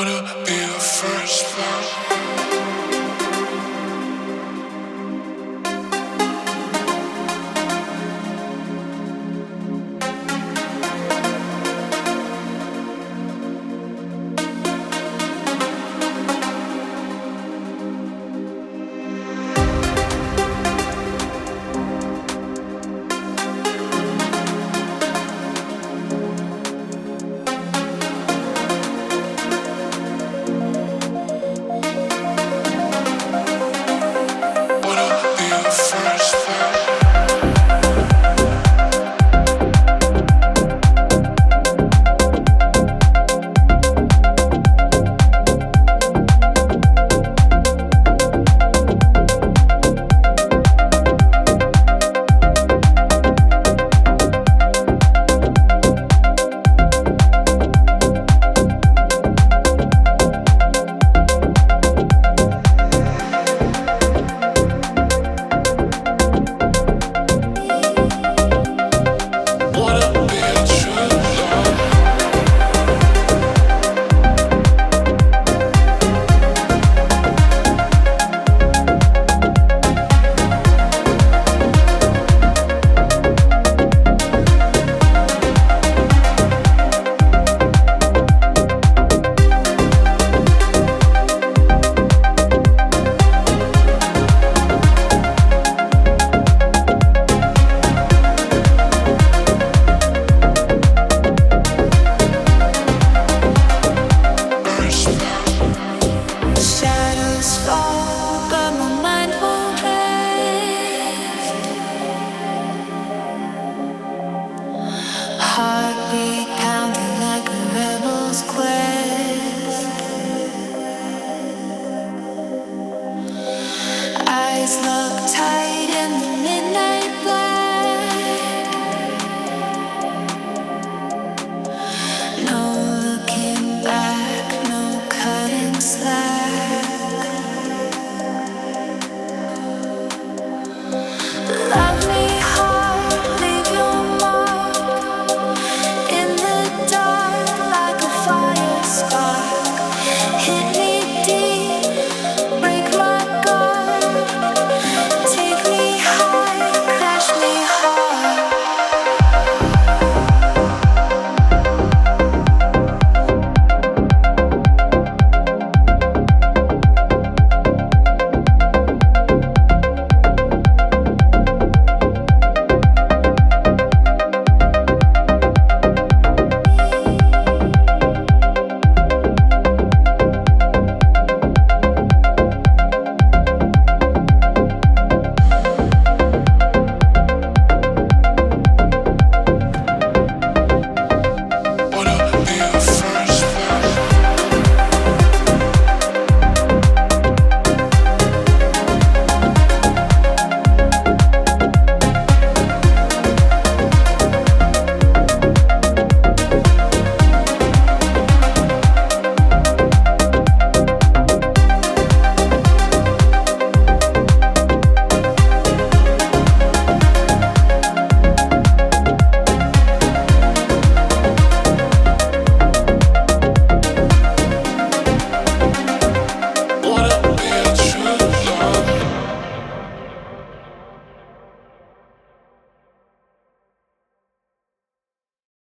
Wanna be your first love. Wanna be your first love. Wanna be a true love. First love. Shadows fall, but my mind won't rest. Heartbeat pounding like a rebel's quest. Eyes lock tight in the midnight black. No looking back, no cutting slack.